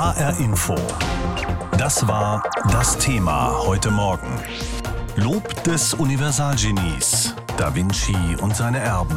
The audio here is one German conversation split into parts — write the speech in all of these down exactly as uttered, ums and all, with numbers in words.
H R Info. Das war das Thema heute Morgen. Lob des Universalgenies, Da Vinci und seine Erben.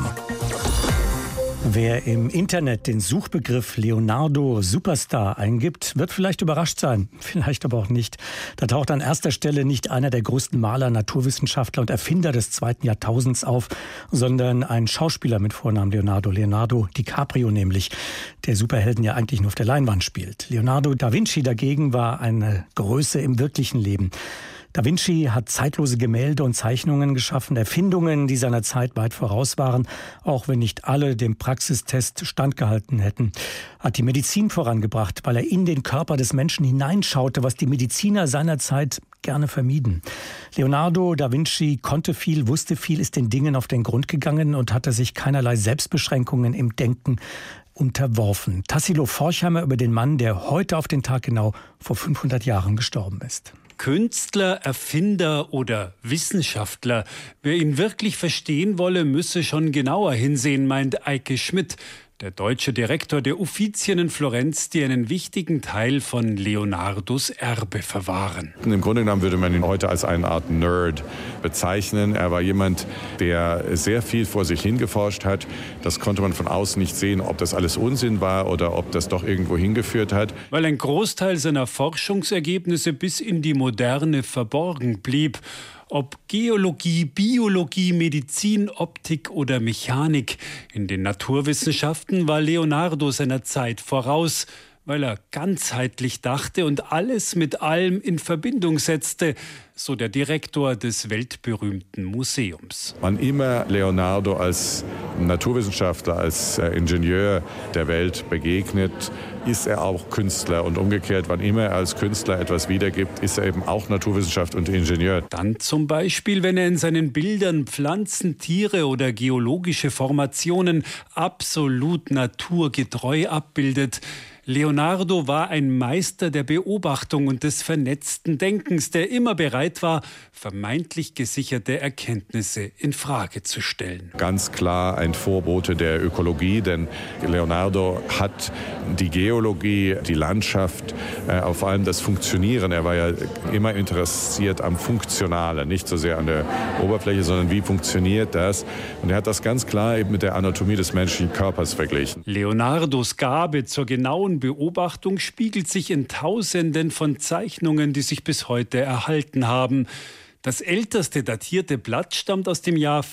Wer im Internet den Suchbegriff Leonardo Superstar eingibt, wird vielleicht überrascht sein, vielleicht aber auch nicht. Da taucht an erster Stelle nicht einer der größten Maler, Naturwissenschaftler und Erfinder des zweiten Jahrtausends auf, sondern ein Schauspieler mit Vornamen Leonardo, Leonardo DiCaprio nämlich, der Superhelden ja eigentlich nur auf der Leinwand spielt. Leonardo da Vinci dagegen war eine Größe im wirklichen Leben. Da Vinci hat zeitlose Gemälde und Zeichnungen geschaffen, Erfindungen, die seiner Zeit weit voraus waren, auch wenn nicht alle dem Praxistest standgehalten hätten. Hat die Medizin vorangebracht, weil er in den Körper des Menschen hineinschaute, was die Mediziner seiner Zeit gerne vermieden. Leonardo da Vinci konnte viel, wusste viel, ist den Dingen auf den Grund gegangen und hatte sich keinerlei Selbstbeschränkungen im Denken unterworfen. Tassilo Forchheimer über den Mann, der heute auf den Tag genau vor fünfhundert Jahren gestorben ist. Künstler, Erfinder oder Wissenschaftler. Wer ihn wirklich verstehen wolle, müsse schon genauer hinsehen, meint Eike Schmidt, der deutsche Direktor der Uffizien in Florenz, die einen wichtigen Teil von Leonardos Erbe verwahren. Im Grunde genommen würde man ihn heute als eine Art Nerd bezeichnen. Er war jemand, der sehr viel vor sich hingeforscht hat. Das konnte man von außen nicht sehen, ob das alles Unsinn war oder ob das doch irgendwo hingeführt hat. Weil ein Großteil seiner Forschungsergebnisse bis in die Moderne verborgen blieb. Ob Geologie, Biologie, Medizin, Optik oder Mechanik. In den Naturwissenschaften war Leonardo seiner Zeit voraus, weil er ganzheitlich dachte und alles mit allem in Verbindung setzte, so der Direktor des weltberühmten Museums. Wann immer Leonardo als Naturwissenschaftler, als Ingenieur der Welt begegnet, ist er auch Künstler. Und umgekehrt, wann immer er als Künstler etwas wiedergibt, ist er eben auch Naturwissenschaft und Ingenieur. Dann zum Beispiel, wenn er in seinen Bildern Pflanzen, Tiere oder geologische Formationen absolut naturgetreu abbildet. Leonardo war ein Meister der Beobachtung und des vernetzten Denkens, der immer bereit war, vermeintlich gesicherte Erkenntnisse in Frage zu stellen. Ganz klar ein Vorbote der Ökologie, denn Leonardo hat die Geologie, die Landschaft, äh, vor allem das Funktionieren. Er war ja immer interessiert am Funktionalen, nicht so sehr an der Oberfläche, sondern wie funktioniert das? Und er hat das ganz klar eben mit der Anatomie des menschlichen Körpers verglichen. Leonardos Gabe zur genauen Beobachtung spiegelt sich in Tausenden von Zeichnungen, die sich bis heute erhalten haben. Das älteste datierte Blatt stammt aus dem Jahr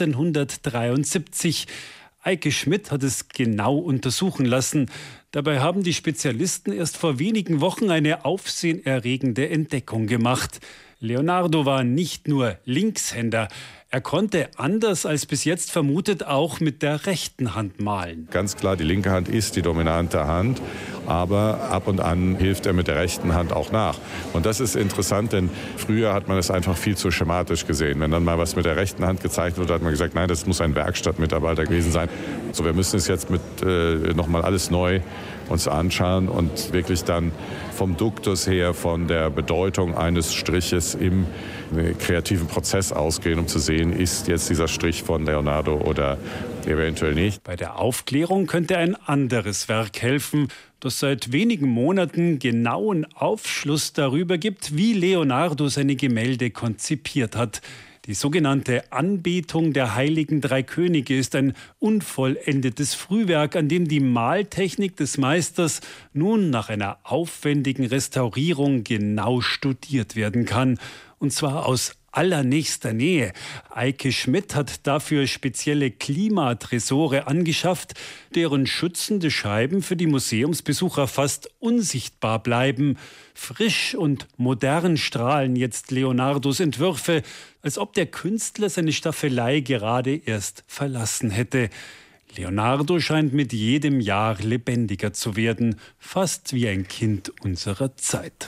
vierzehnhundertdreiundsiebzig. Eike Schmidt hat es genau untersuchen lassen. Dabei haben die Spezialisten erst vor wenigen Wochen eine aufsehenerregende Entdeckung gemacht. Leonardo war nicht nur Linkshänder. Er konnte, anders als bis jetzt vermutet, auch mit der rechten Hand malen. Ganz klar, die linke Hand ist die dominante Hand, aber ab und an hilft er mit der rechten Hand auch nach. Und das ist interessant, denn früher hat man es einfach viel zu schematisch gesehen. Wenn dann mal was mit der rechten Hand gezeichnet wurde, hat man gesagt, nein, das muss ein Werkstattmitarbeiter gewesen sein. So, wir müssen es jetzt mit äh, nochmal alles neu uns anschauen und wirklich dann vom Duktus her, von der Bedeutung eines Striches im kreativen Prozess ausgehen, um zu sehen, ist jetzt dieser Strich von Leonardo oder eventuell nicht. Bei der Aufklärung könnte ein anderes Werk helfen, das seit wenigen Monaten genauen Aufschluss darüber gibt, wie Leonardo seine Gemälde konzipiert hat. Die sogenannte Anbetung der heiligen drei Könige ist ein unvollendetes Frühwerk, an dem die Maltechnik des Meisters nun nach einer aufwendigen Restaurierung genau studiert werden kann. Und zwar aus allernächster Nähe. Eike Schmidt hat dafür spezielle Klimatresore angeschafft, deren schützende Scheiben für die Museumsbesucher fast unsichtbar bleiben. Frisch und modern strahlen jetzt Leonardos Entwürfe, als ob der Künstler seine Staffelei gerade erst verlassen hätte. Leonardo scheint mit jedem Jahr lebendiger zu werden, fast wie ein Kind unserer Zeit.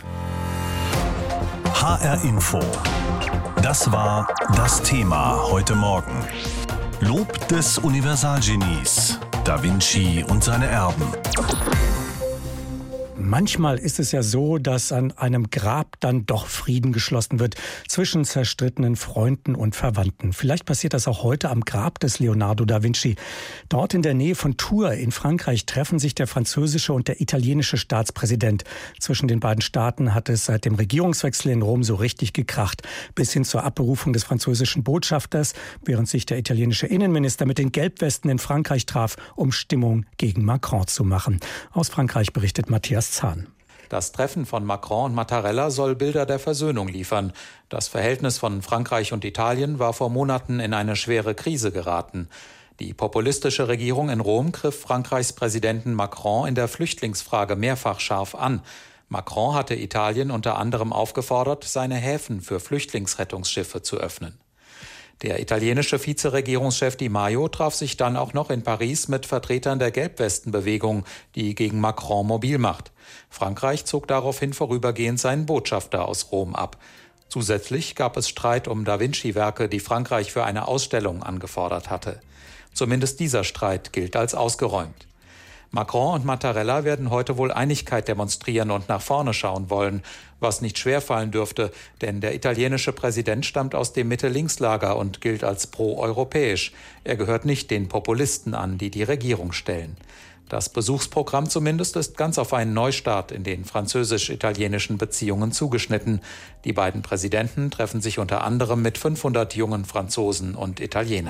H R Info. Das war das Thema heute Morgen. Lob des Universalgenies, Da Vinci und seine Erben. Manchmal ist es ja so, dass an einem Grab dann doch Frieden geschlossen wird zwischen zerstrittenen Freunden und Verwandten. Vielleicht passiert das auch heute am Grab des Leonardo da Vinci. Dort in der Nähe von Tours in Frankreich treffen sich der französische und der italienische Staatspräsident. Zwischen den beiden Staaten hat es seit dem Regierungswechsel in Rom so richtig gekracht, bis hin zur Abberufung des französischen Botschafters, während sich der italienische Innenminister mit den Gelbwesten in Frankreich traf, um Stimmung gegen Macron zu machen. Aus Frankreich berichtet Matthias Zahn. Das Treffen von Macron und Mattarella soll Bilder der Versöhnung liefern. Das Verhältnis von Frankreich und Italien war vor Monaten in eine schwere Krise geraten. Die populistische Regierung in Rom griff Frankreichs Präsidenten Macron in der Flüchtlingsfrage mehrfach scharf an. Macron hatte Italien unter anderem aufgefordert, seine Häfen für Flüchtlingsrettungsschiffe zu öffnen. Der italienische Vizeregierungschef Di Maio traf sich dann auch noch in Paris mit Vertretern der Gelbwestenbewegung, die gegen Macron mobil macht. Frankreich zog daraufhin vorübergehend seinen Botschafter aus Rom ab. Zusätzlich gab es Streit um Da Vinci-Werke, die Frankreich für eine Ausstellung angefordert hatte. Zumindest dieser Streit gilt als ausgeräumt. Macron und Mattarella werden heute wohl Einigkeit demonstrieren und nach vorne schauen wollen, was nicht schwerfallen dürfte, denn der italienische Präsident stammt aus dem Mitte-Links-Lager und gilt als pro-europäisch. Er gehört nicht den Populisten an, die die Regierung stellen. Das Besuchsprogramm zumindest ist ganz auf einen Neustart in den französisch-italienischen Beziehungen zugeschnitten. Die beiden Präsidenten treffen sich unter anderem mit fünfhundert jungen Franzosen und Italienern.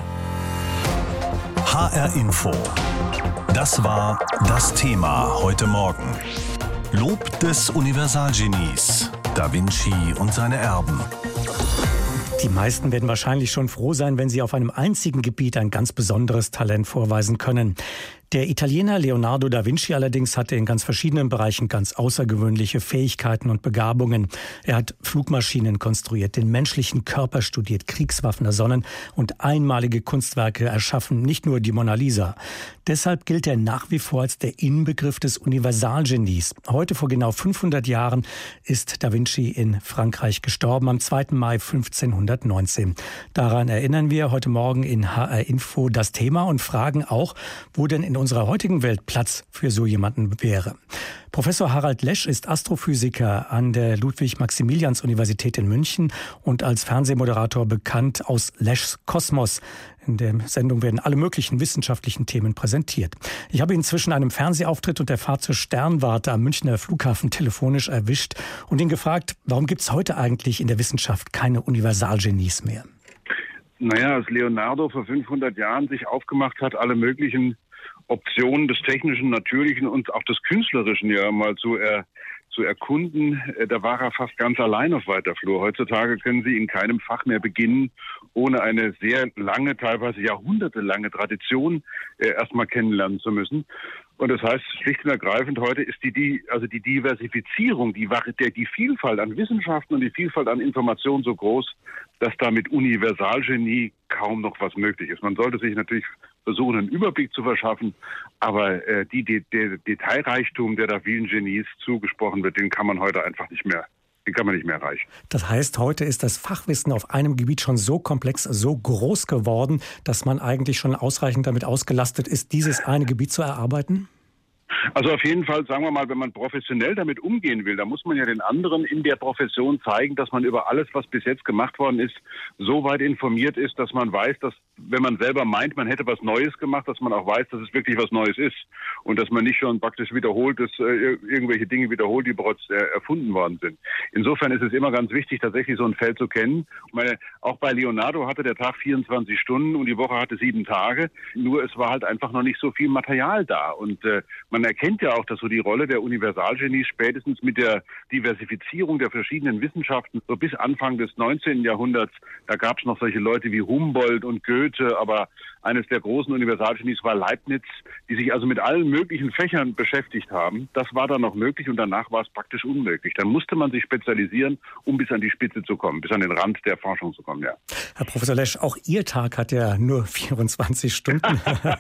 H R Info. Das war das Thema heute Morgen. Lob des Universalgenies. Da Vinci und seine Erben. Die meisten werden wahrscheinlich schon froh sein, wenn sie auf einem einzigen Gebiet ein ganz besonderes Talent vorweisen können. Der Italiener Leonardo da Vinci allerdings hatte in ganz verschiedenen Bereichen ganz außergewöhnliche Fähigkeiten und Begabungen. Er hat Flugmaschinen konstruiert, den menschlichen Körper studiert, Kriegswaffen ersonnen und einmalige Kunstwerke erschaffen, nicht nur die Mona Lisa. Deshalb gilt er nach wie vor als der Inbegriff des Universalgenies. Heute vor genau fünfhundert Jahren ist da Vinci in Frankreich gestorben, am zweiten Mai fünfzehnhundertneunzehn. Daran erinnern wir heute Morgen in H R Info das Thema und fragen auch, wo denn in unserer heutigen Welt Platz für so jemanden wäre. Professor Harald Lesch ist Astrophysiker an der Ludwig-Maximilians-Universität in München und als Fernsehmoderator bekannt aus Leschs Kosmos. In der Sendung werden alle möglichen wissenschaftlichen Themen präsentiert. Ich habe ihn zwischen einem Fernsehauftritt und der Fahrt zur Sternwarte am Münchner Flughafen telefonisch erwischt und ihn gefragt, warum gibt es heute eigentlich in der Wissenschaft keine Universalgenies mehr? Naja, als Leonardo vor fünfhundert Jahren sich aufgemacht hat, alle möglichen Optionen des Technischen, Natürlichen und auch des Künstlerischen ja mal zu, er, zu erkunden, da war er fast ganz allein auf weiter Flur. Heutzutage können Sie in keinem Fach mehr beginnen, ohne eine sehr lange, teilweise jahrhundertelange Tradition äh, erstmal kennenlernen zu müssen. Und das heißt, schlicht und ergreifend, heute ist die, die also die Diversifizierung, die, die Vielfalt an Wissenschaften und die Vielfalt an Informationen so groß, dass da mit Universalgenie kaum noch was möglich ist. Man sollte sich natürlich versuchen, einen Überblick zu verschaffen, aber äh, die, die, der Detailreichtum, der da vielen Genies zugesprochen wird, den kann man heute einfach nicht mehr, den kann man nicht mehr erreichen. Das heißt, heute ist das Fachwissen auf einem Gebiet schon so komplex, so groß geworden, dass man eigentlich schon ausreichend damit ausgelastet ist, dieses eine Gebiet zu erarbeiten? Also auf jeden Fall, sagen wir mal, wenn man professionell damit umgehen will, dann muss man ja den anderen in der Profession zeigen, dass man über alles, was bis jetzt gemacht worden ist, so weit informiert ist, dass man weiß, dass, wenn man selber meint, man hätte was Neues gemacht, dass man auch weiß, dass es wirklich was Neues ist und dass man nicht schon praktisch wiederholt, dass, äh, irgendwelche Dinge wiederholt, die bereits äh, erfunden worden sind. Insofern ist es immer ganz wichtig, tatsächlich so ein Feld zu kennen. Ich meine, auch bei Leonardo hatte der Tag vierundzwanzig Stunden und die Woche hatte sieben Tage, nur es war halt einfach noch nicht so viel Material da und äh, man erkennt ja auch, dass so die Rolle der Universalgenies spätestens mit der Diversifizierung der verschiedenen Wissenschaften so bis Anfang des neunzehnten Jahrhunderts, da gab es noch solche Leute wie Humboldt und Goethe, aber eines der großen Universalgenies war Leibniz, die sich also mit allen möglichen Fächern beschäftigt haben. Das war dann noch möglich und danach war es praktisch unmöglich. Dann musste man sich spezialisieren, um bis an die Spitze zu kommen, bis an den Rand der Forschung zu kommen, ja. Herr Professor Lesch, auch Ihr Tag hat ja nur vierundzwanzig Stunden.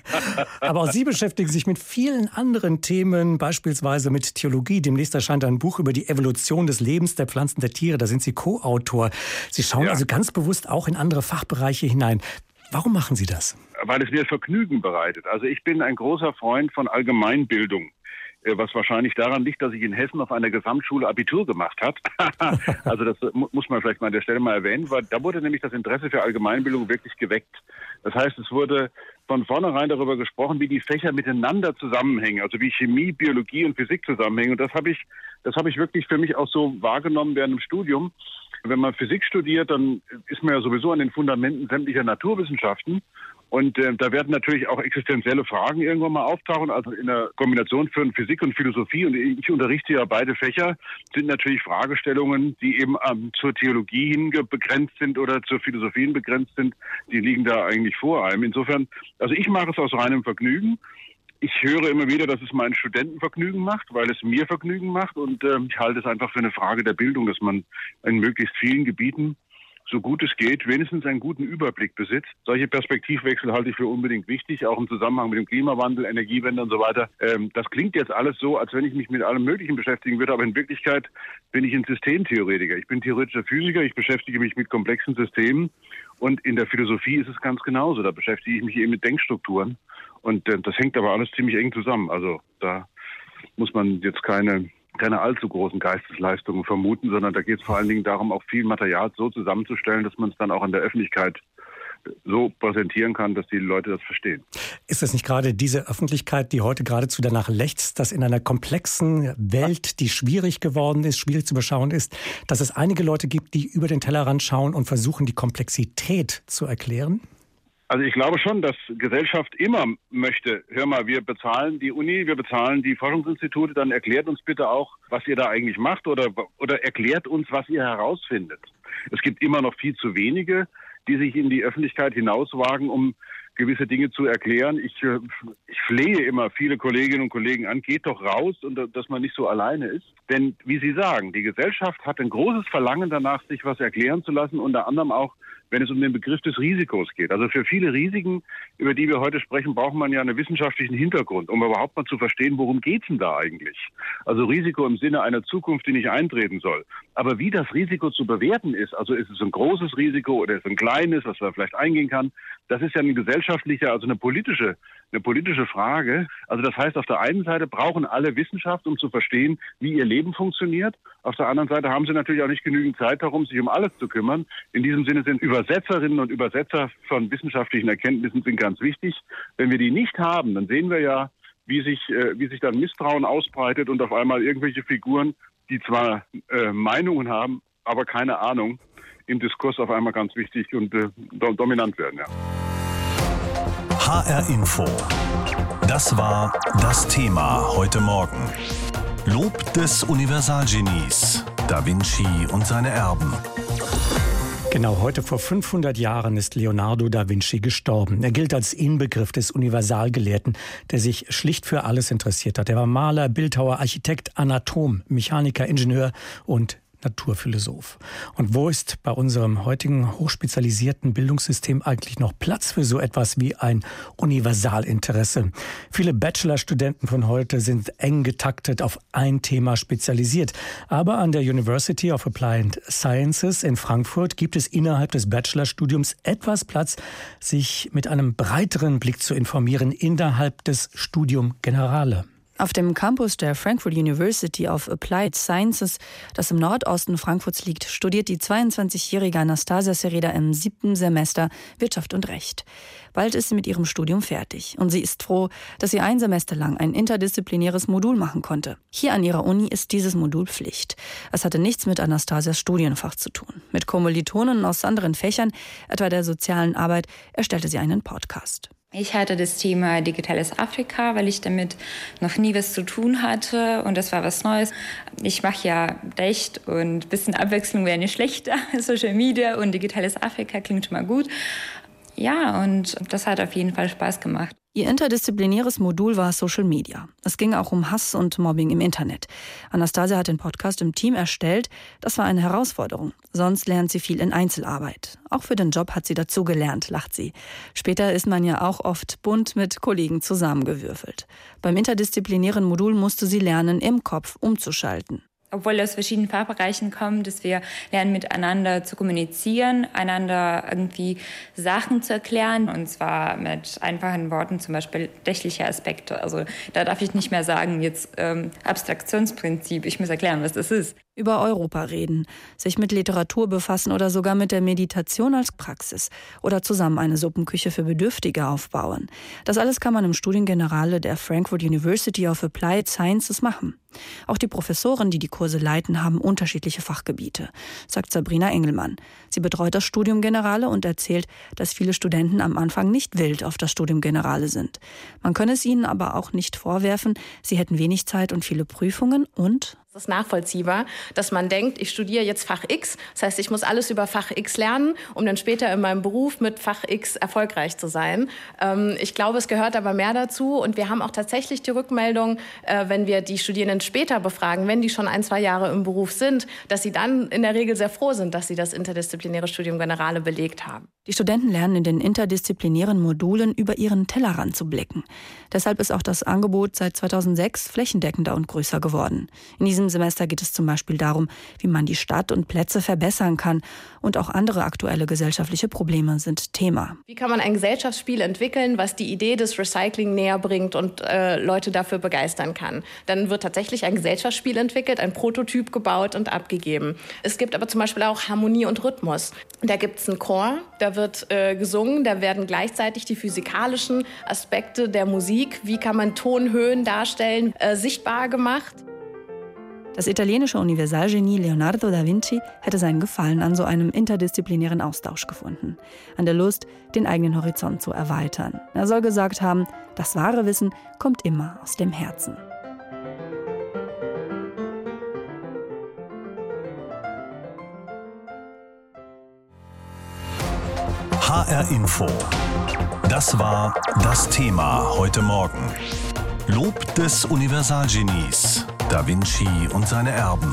Aber auch Sie beschäftigen sich mit vielen anderen Themen, beispielsweise mit Theologie. Demnächst erscheint ein Buch über die Evolution des Lebens, der Pflanzen, der Tiere. Da sind Sie Co-Autor. Sie schauen ja. also ganz bewusst auch in andere Fachbereiche hinein. Warum machen Sie das? Weil es mir Vergnügen bereitet. Also ich bin ein großer Freund von Allgemeinbildung. was wahrscheinlich daran liegt, dass ich in Hessen auf einer Gesamtschule Abitur gemacht habe. Also das muss man vielleicht mal an der Stelle mal erwähnen, weil da wurde nämlich das Interesse für Allgemeinbildung wirklich geweckt. Das heißt, es wurde von vornherein darüber gesprochen, wie die Fächer miteinander zusammenhängen, also wie Chemie, Biologie und Physik zusammenhängen. Und das habe ich, das habe ich wirklich für mich auch so wahrgenommen während dem Studium. Wenn man Physik studiert, dann ist man ja sowieso an den Fundamenten sämtlicher Naturwissenschaften. Und äh, da werden natürlich auch existenzielle Fragen irgendwann mal auftauchen. Also in der Kombination von Physik und Philosophie, und ich unterrichte ja beide Fächer, sind natürlich Fragestellungen, die eben ähm, zur Theologie hin begrenzt sind oder zur Philosophie hin begrenzt sind. Die liegen da eigentlich vor einem. Insofern, also ich mache es aus reinem Vergnügen. Ich höre immer wieder, dass es meinen Studenten Vergnügen macht, weil es mir Vergnügen macht. Und äh, ich halte es einfach für eine Frage der Bildung, dass man in möglichst vielen Gebieten, so gut es geht, wenigstens einen guten Überblick besitzt. Solche Perspektivwechsel halte ich für unbedingt wichtig, auch im Zusammenhang mit dem Klimawandel, Energiewende und so weiter. Ähm, das klingt jetzt alles so, als wenn ich mich mit allem Möglichen beschäftigen würde, aber in Wirklichkeit bin ich ein Systemtheoretiker. Ich bin theoretischer Physiker, ich beschäftige mich mit komplexen Systemen und in der Philosophie ist es ganz genauso. Da beschäftige ich mich eben mit Denkstrukturen und äh, das hängt aber alles ziemlich eng zusammen. Also da muss man jetzt keine... keine allzu großen Geistesleistungen vermuten, sondern da geht es vor allen Dingen darum, auch viel Material so zusammenzustellen, dass man es dann auch in der Öffentlichkeit so präsentieren kann, dass die Leute das verstehen. Ist es nicht gerade diese Öffentlichkeit, die heute geradezu danach lechzt, dass in einer komplexen Welt, die schwierig geworden ist, schwierig zu beschauen ist, dass es einige Leute gibt, die über den Tellerrand schauen und versuchen, die Komplexität zu erklären? Also ich glaube schon, dass Gesellschaft immer möchte, hör mal, wir bezahlen die Uni, wir bezahlen die Forschungsinstitute, dann erklärt uns bitte auch, was ihr da eigentlich macht oder, oder erklärt uns, was ihr herausfindet. Es gibt immer noch viel zu wenige, die sich in die Öffentlichkeit hinauswagen, um gewisse Dinge zu erklären. Ich, ich flehe immer viele Kolleginnen und Kollegen an, geht doch raus und dass man nicht so alleine ist. Denn, wie Sie sagen, die Gesellschaft hat ein großes Verlangen danach, sich was erklären zu lassen, unter anderem auch, wenn es um den Begriff des Risikos geht. Also für viele Risiken, über die wir heute sprechen, braucht man ja einen wissenschaftlichen Hintergrund, um überhaupt mal zu verstehen, worum geht's denn da eigentlich? Also Risiko im Sinne einer Zukunft, die nicht eintreten soll. Aber wie das Risiko zu bewerten ist, also ist es ein großes Risiko oder ist es ein kleines, was man vielleicht eingehen kann, das ist ja eine gesellschaftliche, also eine politische, eine politische Frage. Also das heißt, auf der einen Seite brauchen alle Wissenschaft, um zu verstehen, wie ihr Leben funktioniert. Auf der anderen Seite haben sie natürlich auch nicht genügend Zeit darum, sich um alles zu kümmern. In diesem Sinne sind Übersetzerinnen und Übersetzer von wissenschaftlichen Erkenntnissen sind ganz wichtig. Wenn wir die nicht haben, dann sehen wir ja, wie sich, äh, wie sich dann Misstrauen ausbreitet und auf einmal irgendwelche Figuren, die zwar äh, Meinungen haben, aber keine Ahnung, im Diskurs auf einmal ganz wichtig und äh, dominant werden. Ja. H R Info. Das war das Thema heute Morgen. Lob des Universalgenies, Da Vinci und seine Erben. Genau, heute vor fünfhundert Jahren ist Leonardo da Vinci gestorben. Er gilt als Inbegriff des Universalgelehrten, der sich schlicht für alles interessiert hat. Er war Maler, Bildhauer, Architekt, Anatom, Mechaniker, Ingenieur und Naturphilosoph. Und wo ist bei unserem heutigen hochspezialisierten Bildungssystem eigentlich noch Platz für so etwas wie ein Universalinteresse? Viele Bachelorstudenten von heute sind eng getaktet auf ein Thema spezialisiert. Aber an der University of Applied Sciences in Frankfurt gibt es innerhalb des Bachelorstudiums etwas Platz, sich mit einem breiteren Blick zu informieren innerhalb des Studium Generale. Auf dem Campus der Frankfurt University of Applied Sciences, das im Nordosten Frankfurts liegt, studiert die zweiundzwanzigjährige Anastasia Sereda im siebten Semester Wirtschaft und Recht. Bald ist sie mit ihrem Studium fertig und sie ist froh, dass sie ein Semester lang ein interdisziplinäres Modul machen konnte. Hier an ihrer Uni ist dieses Modul Pflicht. Es hatte nichts mit Anastasias Studienfach zu tun. Mit Kommilitonen aus anderen Fächern, etwa der sozialen Arbeit, erstellte sie einen Podcast. Ich hatte das Thema Digitales Afrika, weil ich damit noch nie was zu tun hatte und das war was Neues. Ich mache ja Recht und ein bisschen Abwechslung wäre nicht schlechter. Social Media und Digitales Afrika klingt schon mal gut. Ja, und das hat auf jeden Fall Spaß gemacht. Ihr interdisziplinäres Modul war Social Media. Es ging auch um Hass und Mobbing im Internet. Anastasia hat den Podcast im Team erstellt. Das war eine Herausforderung. Sonst lernt sie viel in Einzelarbeit. Auch für den Job hat sie dazugelernt, lacht sie. Später ist man ja auch oft bunt mit Kollegen zusammengewürfelt. Beim interdisziplinären Modul musste sie lernen, im Kopf umzuschalten. Obwohl wir aus verschiedenen Fachbereichen kommen, dass wir lernen, miteinander zu kommunizieren, einander irgendwie Sachen zu erklären, und zwar mit einfachen Worten, zum Beispiel rechtliche Aspekte. Also da darf ich nicht mehr sagen, jetzt ähm, Abstraktionsprinzip, ich muss erklären, was das ist. Über Europa reden, sich mit Literatur befassen oder sogar mit der Meditation als Praxis oder zusammen eine Suppenküche für Bedürftige aufbauen. Das alles kann man im Studiengenerale der Frankfurt University of Applied Sciences machen. Auch die Professoren, die die Kurse leiten, haben unterschiedliche Fachgebiete, sagt Sabrina Engelmann. Sie betreut das Studium Generale und erzählt, dass viele Studenten am Anfang nicht wild auf das Studium Generale sind. Man könne es ihnen aber auch nicht vorwerfen, sie hätten wenig Zeit und viele Prüfungen und... Es ist nachvollziehbar, dass man denkt, ich studiere jetzt Fach X, das heißt, ich muss alles über Fach X lernen, um dann später in meinem Beruf mit Fach X erfolgreich zu sein. Ähm, ich glaube, es gehört aber mehr dazu, und wir haben auch tatsächlich die Rückmeldung, äh, wenn wir die Studierenden später befragen, wenn die schon ein, zwei Jahre im Beruf sind, dass sie dann in der Regel sehr froh sind, dass sie das interdisziplinäre Studium Generale belegt haben. Die Studenten lernen in den interdisziplinären Modulen über ihren Tellerrand zu blicken. Deshalb ist auch das Angebot seit zweitausendsechs flächendeckender und größer geworden. In diesem Semester geht es zum Beispiel darum, wie man die Stadt und Plätze verbessern kann. Und auch andere aktuelle gesellschaftliche Probleme sind Thema. Wie kann man ein Gesellschaftsspiel entwickeln, was die Idee des Recycling näher bringt und äh, Leute dafür begeistern kann? Dann wird tatsächlich ein Gesellschaftsspiel entwickelt, ein Prototyp gebaut und abgegeben. Es gibt aber zum Beispiel auch Harmonie und Rhythmus. Da gibt es einen Chor, da wird äh, gesungen, da werden gleichzeitig die physikalischen Aspekte der Musik, wie kann man Tonhöhen darstellen, äh, sichtbar gemacht. Das italienische Universalgenie Leonardo da Vinci hätte seinen Gefallen an so einem interdisziplinären Austausch gefunden. An der Lust, den eigenen Horizont zu erweitern. Er soll gesagt haben, das wahre Wissen kommt immer aus dem Herzen. H R Info. Das war das Thema heute Morgen. Lob des Universalgenies. Da Vinci und seine Erben.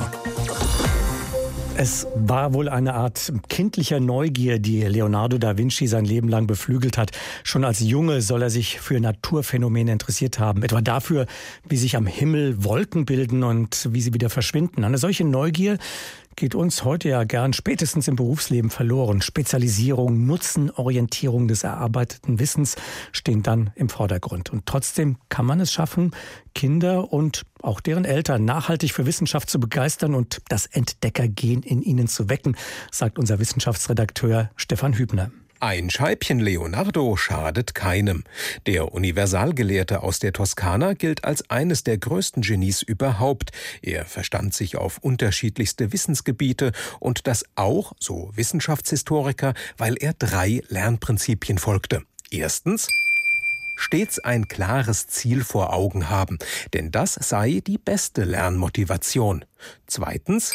Es war wohl eine Art kindlicher Neugier, die Leonardo da Vinci sein Leben lang beflügelt hat. Schon als Junge soll er sich für Naturphänomene interessiert haben. Etwa dafür, wie sich am Himmel Wolken bilden und wie sie wieder verschwinden. Eine solche Neugier geht uns heute ja gern spätestens im Berufsleben verloren. Spezialisierung, Nutzenorientierung des erarbeiteten Wissens stehen dann im Vordergrund. Und trotzdem kann man es schaffen, Kinder und auch deren Eltern nachhaltig für Wissenschaft zu begeistern und das Entdeckergen in ihnen zu wecken, sagt unser Wissenschaftsredakteur Stefan Hübner. Ein Scheibchen Leonardo schadet keinem. Der Universalgelehrte aus der Toskana gilt als eines der größten Genies überhaupt. Er verstand sich auf unterschiedlichste Wissensgebiete und das auch, so Wissenschaftshistoriker, weil er drei Lernprinzipien folgte. Erstens: stets ein klares Ziel vor Augen haben, denn das sei die beste Lernmotivation. Zweitens: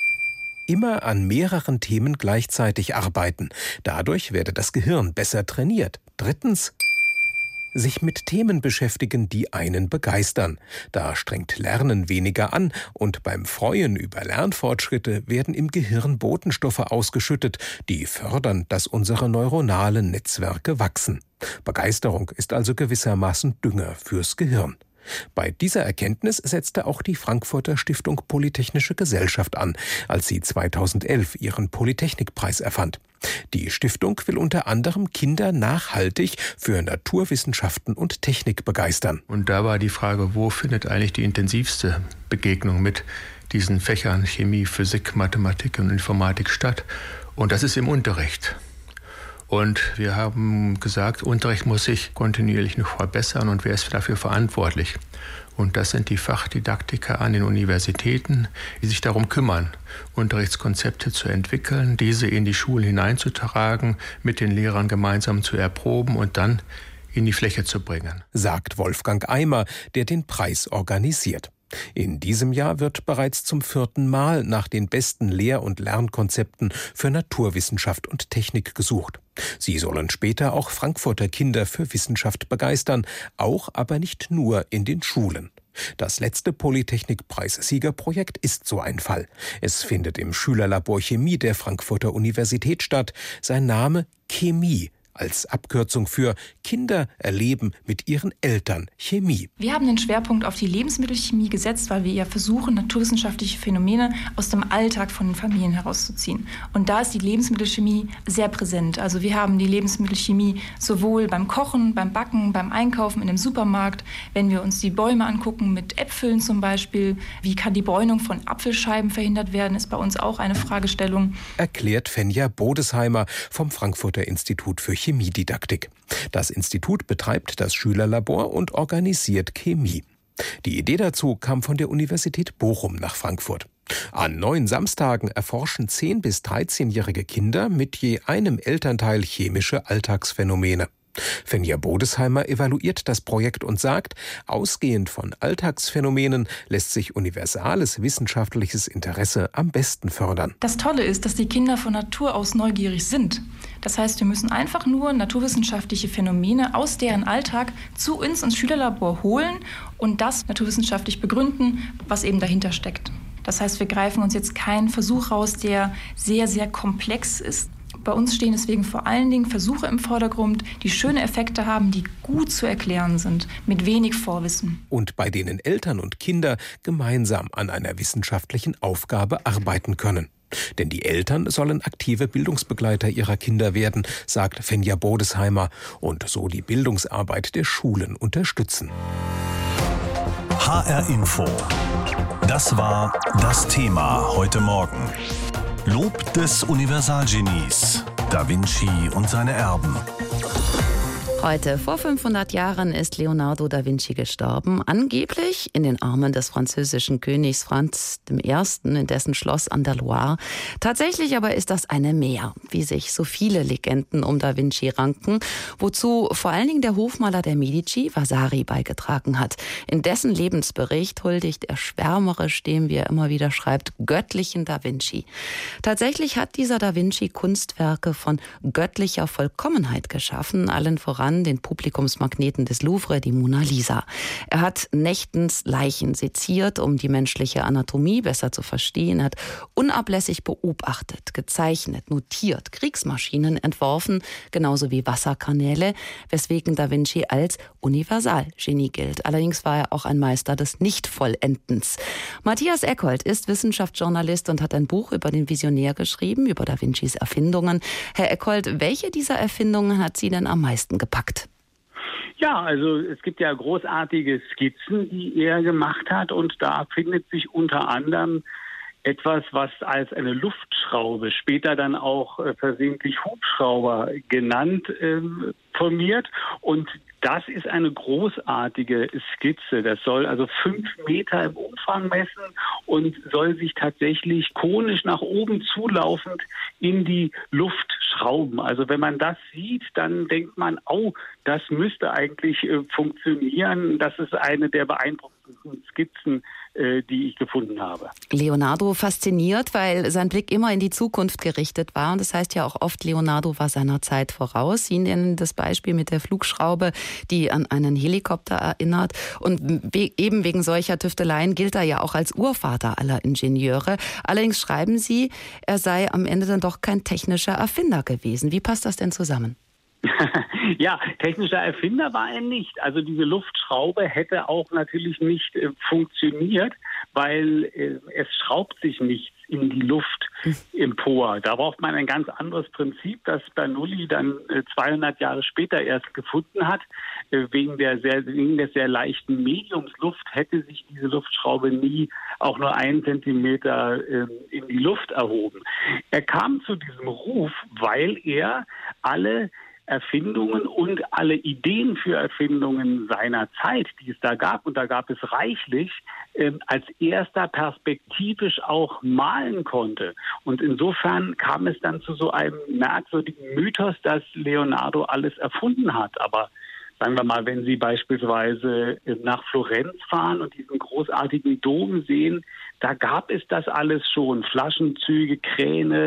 immer an mehreren Themen gleichzeitig arbeiten. Dadurch werde das Gehirn besser trainiert. Drittens: sich mit Themen beschäftigen, die einen begeistern. Da strengt Lernen weniger an und beim Freuen über Lernfortschritte werden im Gehirn Botenstoffe ausgeschüttet, die fördern, dass unsere neuronalen Netzwerke wachsen. Begeisterung ist also gewissermaßen Dünger fürs Gehirn. Bei dieser Erkenntnis setzte auch die Frankfurter Stiftung Polytechnische Gesellschaft an, als sie zweitausendelf ihren Polytechnikpreis erfand. Die Stiftung will unter anderem Kinder nachhaltig für Naturwissenschaften und Technik begeistern. Und da war die Frage, wo findet eigentlich die intensivste Begegnung mit diesen Fächern Chemie, Physik, Mathematik und Informatik statt? Und das ist im Unterricht. Und wir haben gesagt, Unterricht muss sich kontinuierlich noch verbessern und wer ist dafür verantwortlich? Und das sind die Fachdidaktiker an den Universitäten, die sich darum kümmern, Unterrichtskonzepte zu entwickeln, diese in die Schulen hineinzutragen, mit den Lehrern gemeinsam zu erproben und dann in die Fläche zu bringen. Sagt Wolfgang Eimer, der den Preis organisiert. In diesem Jahr wird bereits zum vierten Mal nach den besten Lehr- und Lernkonzepten für Naturwissenschaft und Technik gesucht. Sie sollen später auch Frankfurter Kinder für Wissenschaft begeistern, auch aber nicht nur in den Schulen. Das letzte Polytechnikpreis-Siegerprojekt ist so ein Fall. Es findet im Schülerlabor Chemie der Frankfurter Universität statt. Sein Name: Chemie. als Abkürzung für Kinder erleben mit ihren Eltern Chemie. Wir haben den Schwerpunkt auf die Lebensmittelchemie gesetzt, weil wir ja versuchen, naturwissenschaftliche Phänomene aus dem Alltag von den Familien herauszuziehen. Und da ist die Lebensmittelchemie sehr präsent. Also wir haben die Lebensmittelchemie sowohl beim Kochen, beim Backen, beim Einkaufen in dem Supermarkt. Wenn wir uns die Bäume angucken, mit Äpfeln zum Beispiel, wie kann die Bräunung von Apfelscheiben verhindert werden, ist bei uns auch eine Fragestellung. Erklärt Fenja Bodesheimer vom Frankfurter Institut für Chemiedidaktik. Das Institut betreibt das Schülerlabor und organisiert Chemie. Die Idee dazu kam von der Universität Bochum nach Frankfurt. An neun Samstagen erforschen zehn- bis dreizehnjährige Kinder mit je einem Elternteil chemische Alltagsphänomene. Fenja Bodesheimer evaluiert das Projekt und sagt, ausgehend von Alltagsphänomenen lässt sich universales wissenschaftliches Interesse am besten fördern. Das Tolle ist, dass die Kinder von Natur aus neugierig sind. Das heißt, wir müssen einfach nur naturwissenschaftliche Phänomene aus deren Alltag zu uns ins Schülerlabor holen und das naturwissenschaftlich begründen, was eben dahinter steckt. Das heißt, wir greifen uns jetzt keinen Versuch raus, der sehr, sehr komplex ist. Bei uns stehen deswegen vor allen Dingen Versuche im Vordergrund, die schöne Effekte haben, die gut zu erklären sind, mit wenig Vorwissen. Und bei denen Eltern und Kinder gemeinsam an einer wissenschaftlichen Aufgabe arbeiten können. Denn die Eltern sollen aktive Bildungsbegleiter ihrer Kinder werden, sagt Fenja Bodesheimer, und so die Bildungsarbeit der Schulen unterstützen. H R Info. Das war das Thema heute Morgen. Lob des Universalgenies, Da Vinci und seine Erben. Heute, vor fünfhundert Jahren, ist Leonardo da Vinci gestorben. Angeblich in den Armen des französischen Königs Franz der Erste. in dessen Schloss an der Loire. Tatsächlich aber ist das eine Mär, wie sich so viele Legenden um da Vinci ranken, wozu vor allen Dingen der Hofmaler der Medici, Vasari, beigetragen hat. In dessen Lebensbericht huldigt er schwärmerisch dem, wie er immer wieder schreibt, göttlichen da Vinci. Tatsächlich hat dieser da Vinci Kunstwerke von göttlicher Vollkommenheit geschaffen, allen voran den Publikumsmagneten des Louvre, die Mona Lisa. Er hat nächtens Leichen seziert, um die menschliche Anatomie besser zu verstehen, hat unablässig beobachtet, gezeichnet, notiert, Kriegsmaschinen entworfen, genauso wie Wasserkanäle, weswegen da Vinci als Universalgenie gilt. Allerdings war er auch ein Meister des Nichtvollendens. Matthias Eckold ist Wissenschaftsjournalist und hat ein Buch über den Visionär geschrieben, über da Vincis Erfindungen. Herr Eckold, welche dieser Erfindungen hat Sie denn am meisten gepackt? Ja, also es gibt ja großartige Skizzen, die er gemacht hat, und da findet sich unter anderem etwas, was als eine Luftschraube, später dann auch äh, versehentlich Hubschrauber genannt, äh, formiert. Und das ist eine großartige Skizze. Das soll also fünf Meter im Umfang messen und soll sich tatsächlich konisch nach oben zulaufend in die Luft schrauben. Also wenn man das sieht, dann denkt man, oh, das müsste eigentlich äh, funktionieren. Das ist eine der beeindruckendsten Skizzen, äh, die ich gefunden habe. Leonardo fasziniert, weil sein Blick immer in die Zukunft gerichtet war. Und das heißt ja auch oft, Leonardo war seiner Zeit voraus. Sie nennen das Beispiel mit der Flugschraube, die an einen Helikopter erinnert. Und we- eben wegen solcher Tüfteleien gilt er ja auch als Urvater aller Ingenieure. Allerdings schreiben Sie, er sei am Ende dann doch kein technischer Erfinder gewesen. Wie passt das denn zusammen? Ja, technischer Erfinder war er nicht. Also diese Luftschraube hätte auch natürlich nicht äh, funktioniert, weil äh, es schraubt sich nichts in die Luft empor. Da braucht man ein ganz anderes Prinzip, das Bernoulli dann äh, zweihundert Jahre später erst gefunden hat. Äh, wegen der sehr, wegen der sehr leichten Mediumsluft hätte sich diese Luftschraube nie auch nur einen Zentimeter äh, in die Luft erhoben. Er kam zu diesem Ruf, weil er alle Erfindungen und alle Ideen für Erfindungen seiner Zeit, die es da gab, und da gab es reichlich, äh, als erster perspektivisch auch malen konnte. Und insofern kam es dann zu so einem merkwürdigen Mythos, dass Leonardo alles erfunden hat. Aber sagen wir mal, wenn Sie beispielsweise nach Florenz fahren und diesen großartigen Dom sehen, da gab es das alles schon. Flaschenzüge, Kräne,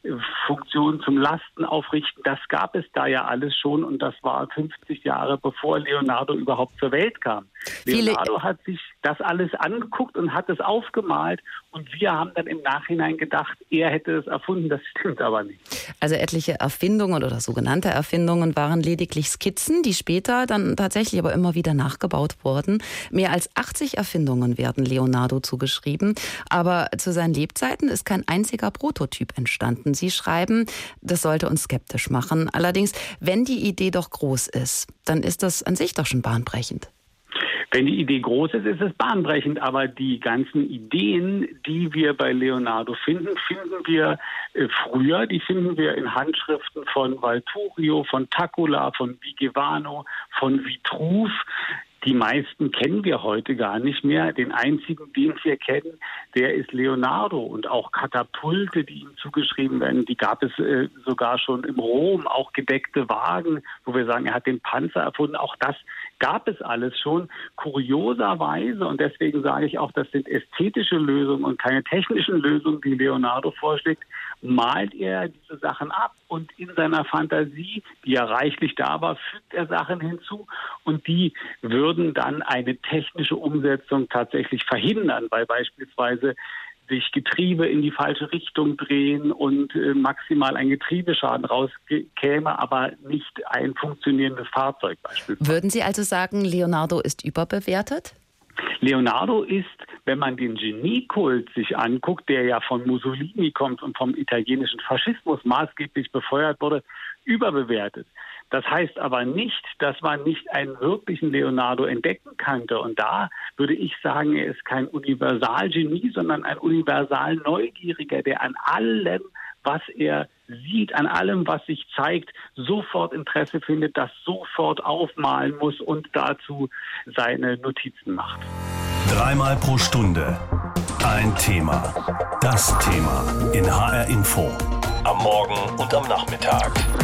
Funktion zum Lastenaufrichten, das gab es da ja alles schon und das war fünfzig Jahre bevor Leonardo überhaupt zur Welt kam. Leonardo hat sich das alles angeguckt und hat es aufgemalt und wir haben dann im Nachhinein gedacht, er hätte es erfunden, das stimmt aber nicht. Also etliche Erfindungen oder sogenannte Erfindungen waren lediglich Skizzen, die später dann tatsächlich aber immer wieder nachgebaut wurden. Mehr als achtzig Erfindungen werden Leonardo zugeschrieben, aber zu seinen Lebzeiten ist kein einziger Prototyp entstanden. Sie schreiben, das sollte uns skeptisch machen. Allerdings, wenn die Idee doch groß ist, dann ist das an sich doch schon bahnbrechend. Wenn die Idee groß ist, ist es bahnbrechend, aber die ganzen Ideen, die wir bei Leonardo finden, finden wir äh, früher, die finden wir in Handschriften von Valturio, von Tacula, von Vigevano, von Vitruv. Die meisten kennen wir heute gar nicht mehr. Den einzigen, den wir kennen, der ist Leonardo. Und auch Katapulte, die ihm zugeschrieben werden, die gab es äh, sogar schon im Rom. Auch gedeckte Wagen, wo wir sagen, er hat den Panzer erfunden. Auch das gab es alles schon. Kurioserweise, und deswegen sage ich auch, das sind ästhetische Lösungen und keine technischen Lösungen, die Leonardo vorschlägt, malt er diese Sachen ab. Und in seiner Fantasie, die ja reichlich da war, fügt er Sachen hinzu. Und die würden dann eine technische Umsetzung tatsächlich verhindern, weil beispielsweise sich Getriebe in die falsche Richtung drehen und äh, maximal ein Getriebeschaden rauskäme, aber nicht ein funktionierendes Fahrzeug beispielsweise. Würden Sie also sagen, Leonardo ist überbewertet? Leonardo ist, wenn man den Geniekult sich anguckt, der ja von Mussolini kommt und vom italienischen Faschismus maßgeblich befeuert wurde, überbewertet. Das heißt aber nicht, dass man nicht einen wirklichen Leonardo entdecken könnte. Und da würde ich sagen, er ist kein Universalgenie, sondern ein Universal-Neugieriger, der an allem, was er sieht, an allem, was sich zeigt, sofort Interesse findet, das sofort aufmalen muss und dazu seine Notizen macht. Dreimal pro Stunde ein Thema. Das Thema in H R Info. Am Morgen und am Nachmittag.